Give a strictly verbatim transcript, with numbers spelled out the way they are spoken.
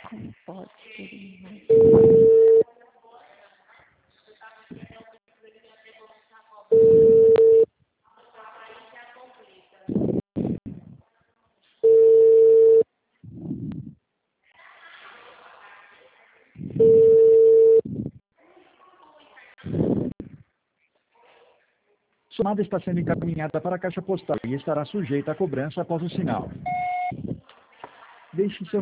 Não pode, querido. Sua chamada está sendo encaminhada para a caixa postal e estará sujeita a cobrança após o sinal. Deixe seu